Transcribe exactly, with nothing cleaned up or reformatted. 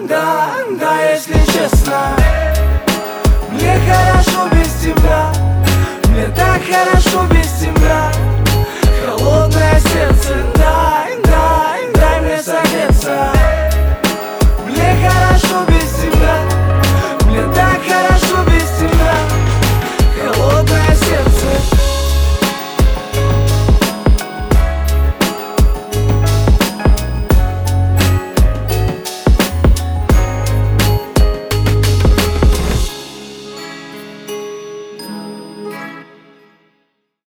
да, да, если честно, мне хорошо без тебя. Мне так хорошо без